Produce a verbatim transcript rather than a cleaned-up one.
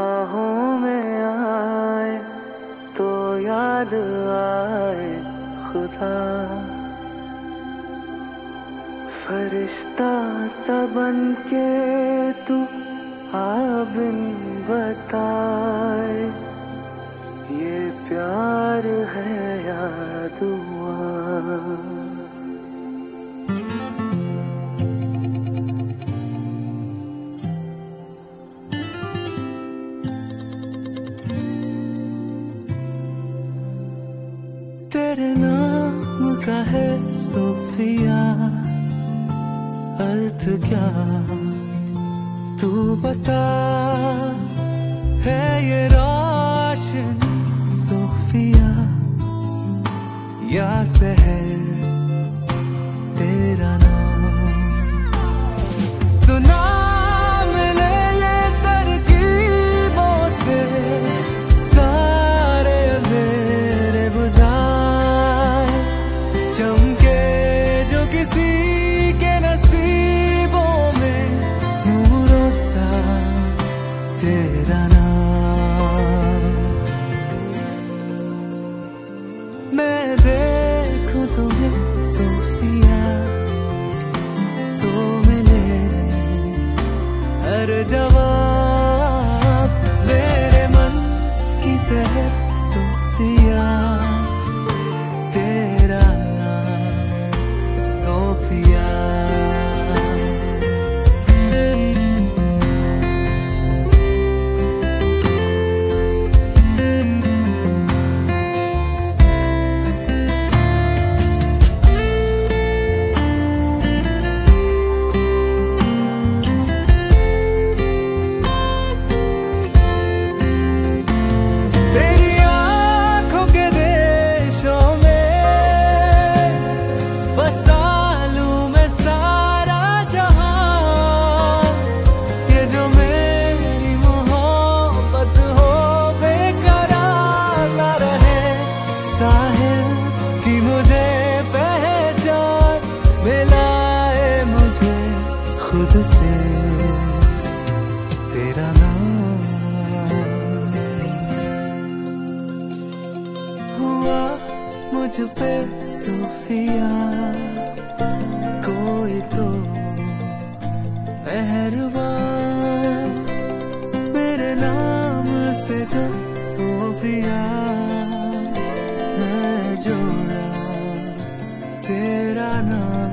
बाहों में आए तो याद आए खुदा, फरिश्ता सा बन के तू आ बिन बताए, ये प्यार है या दुआ। तेरे नाम का है सोफिया, अर्थ क्या तू बता, है ये रोशन सोफिया या सहर तेरा नाम। सुना मिले ये तरकीबों से सारे मेरे बुझाए, चमके जो किसी के नसीबों में नूरों सा तेरा नाम। मैं देखूं तुम्हें सोफिया तो मिले हर जवाब, मेरे मन की सहर सोफिया तेरा नाम सोफिया। खुद से तेरा नाम हुआ मुझ पे सोफिया, कोई तो मेहरबान मेरे नाम से जो सोफिया है जोड़ा तेरा नाम।